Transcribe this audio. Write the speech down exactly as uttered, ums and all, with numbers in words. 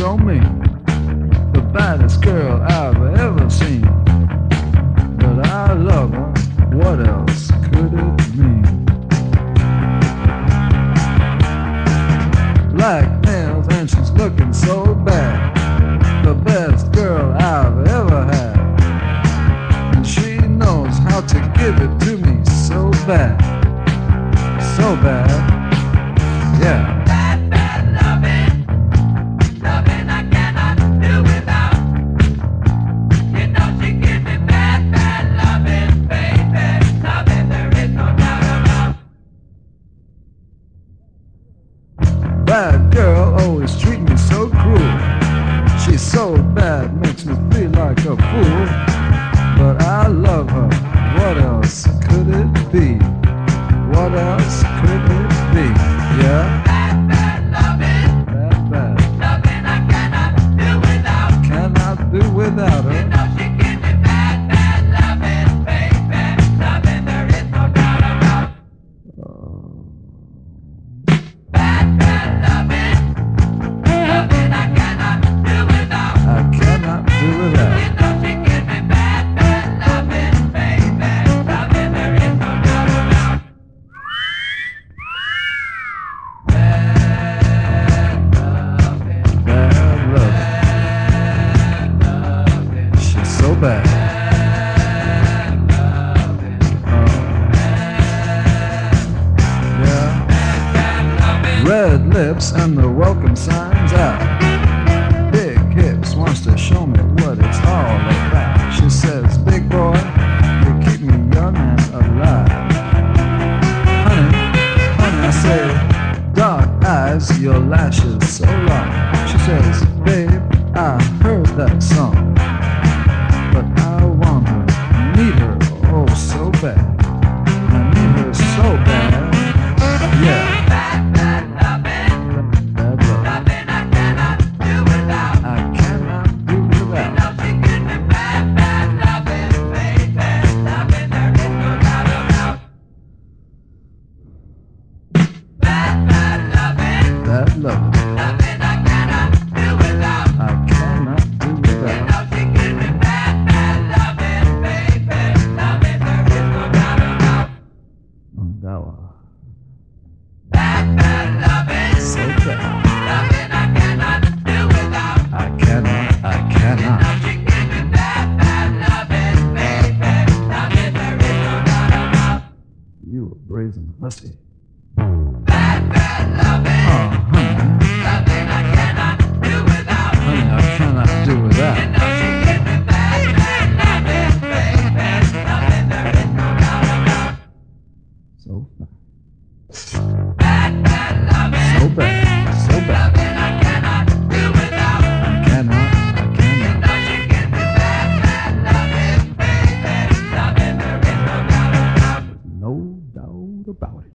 so mean, the baddest girl I've ever seen. But I love her, what else could it mean? Black nails and she's looking so bad, the best girl I've ever had. And she knows how to give it to me so bad, so bad, yeah. Bad girl always treat me so cruel. She's so bad, makes me feel like a fool. But I love her, what else could it be? What else could it be? Yeah? Bad, bad loving. Bad, bad. Loving I cannot do without. Cannot do without her. You know she gives me bad, bad loving, baby. Loving there is no doubt about. Bad, bad loving. Loving I cannot do without. I cannot do without. You know she gives me bad, bad loving, baby. Loving there is no doubt about. Bad loving. Bad love. Bad loving. She's so bad. Yeah. Red lips and the welcome signs out. Big hips wants to show me what it's all about. She says, big boy, you keep me young and alive. Honey, honey, I say, dark eyes, your lashes so long. She says, babe, I heard that song, but I want her, need her, oh so bad. I need her so bad, yeah. Bad, bad loving. Bad love. Loving I cannot do without. I cannot do You without. know she gives me bad, bad loving, baby. Loving there is no doubt about. Bad, bad loving. That love. Loving I cannot do without. I cannot do You without. know she gives me bad, bad loving, baby. Loving there is no doubt about. Oh, that one. Bad, bad loving. So bad. Loving I cannot do without. I cannot, I You cannot. know she gives me bad, bad loving, baby. Loving there is no doubt about. You a brazen hussy. Bad, bad loving. Oh, honey, Loving I cannot do without. honey, I cannot do You without. know she gives me bad, bad loving, baby. Loving there is no doubt about. So fine.